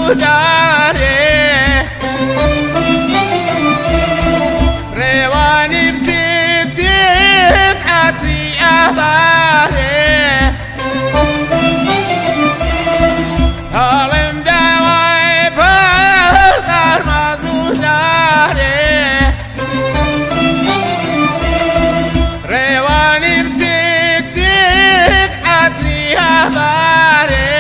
داره روانی بتتب عطری احباره حالم دوای پر قرمزو داره روانی بتتب عطری احباره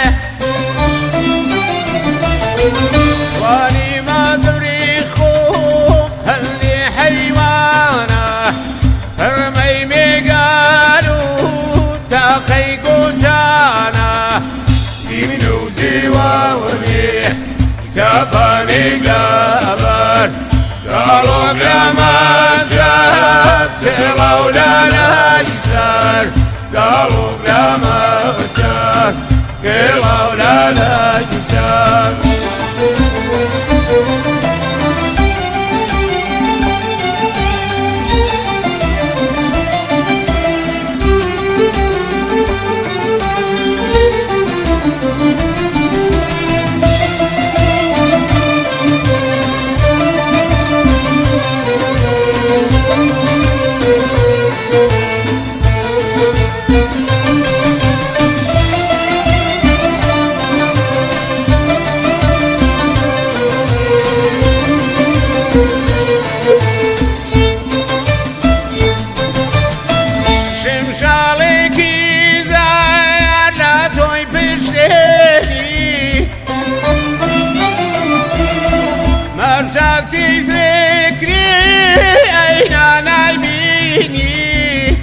واني ما دري خوب هلي حيوانه هرمي ميقالو تاقي قوتانا ديمنو ديواني كفاني قلبر قالوا بلا ما شاف قالوا لا يسار قالوا بلا ما شاف قالوا لا يسار مرجعتي ذكري أين نايميني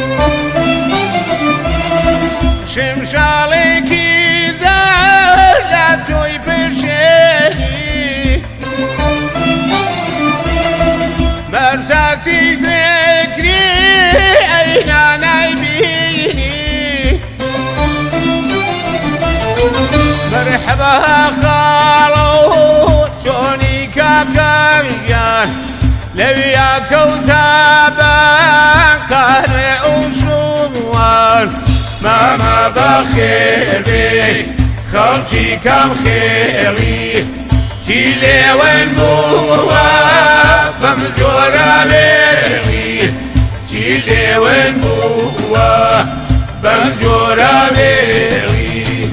شمشالك زالتوي برشيني مرجعتي ذكري أين نايميني مرحبا خالو شوني كابيان لبيا كوتابا قارئ وشوار ماما بخير بي خلشي كم خيري شيلي وين بوا بمجورا بيري شيلي وين بوا بمجورا بيري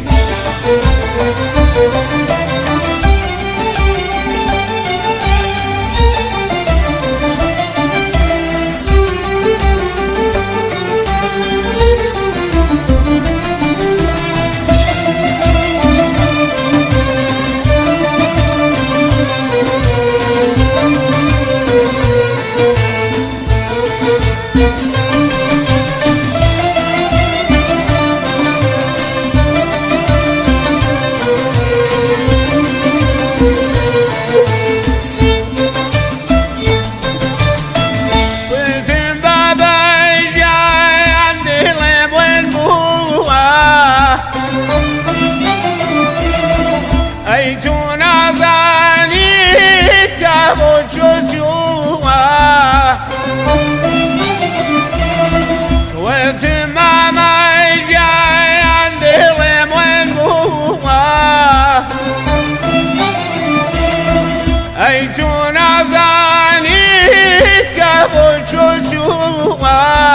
أيتونا ظاني كابو جوجوا وانت ماما جاي عندي لم وين بوا أيتونا ظاني كابو جوجوا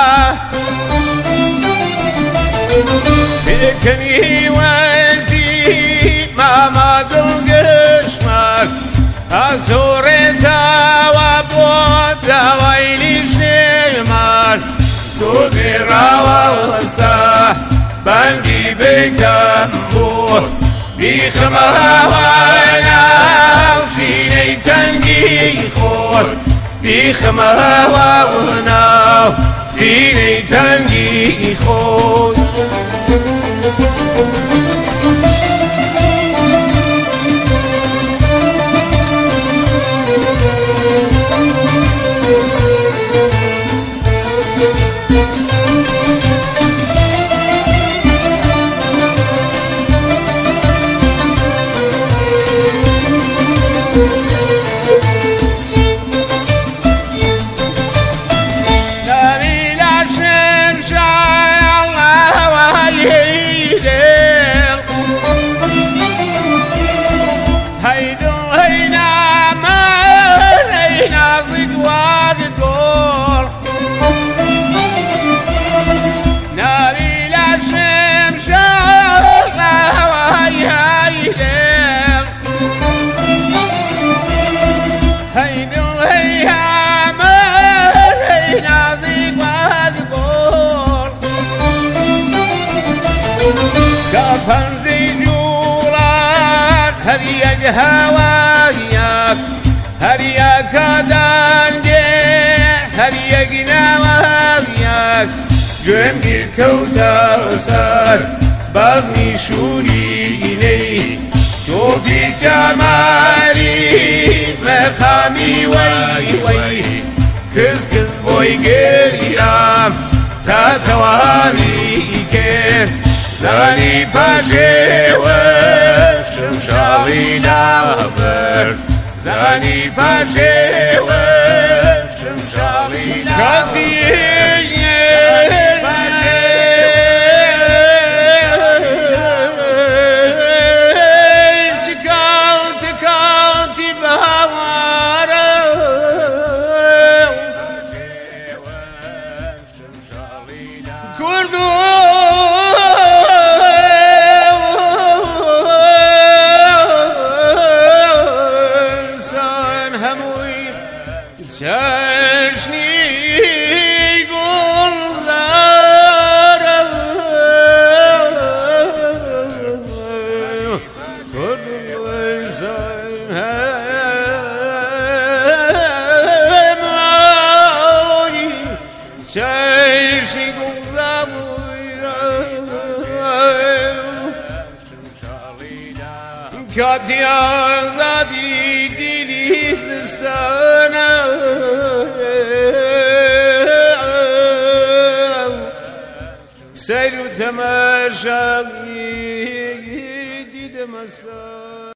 بكني وانتي ماما دلقشمر أزورتا وابوتا ويني شمر توزي راوا وسا بانجي بكمبو بيخمها وانا سيني تنجي خور بيخمها وانا سيني تنجي خور نبي لا شمشاي الله وهيدي كفنزي جولان هريك هواياك هريك دانجي هريك نواياك جنبي كوتر بازني شوري إلي توبي كمالي مخامي وي وي كز كز بوي قريام تاتواني كيف زاني باشي وشمشالي نابر زاني باشي وشمشالي نابر Katya zadi dilistana Seyru temeşa didem asla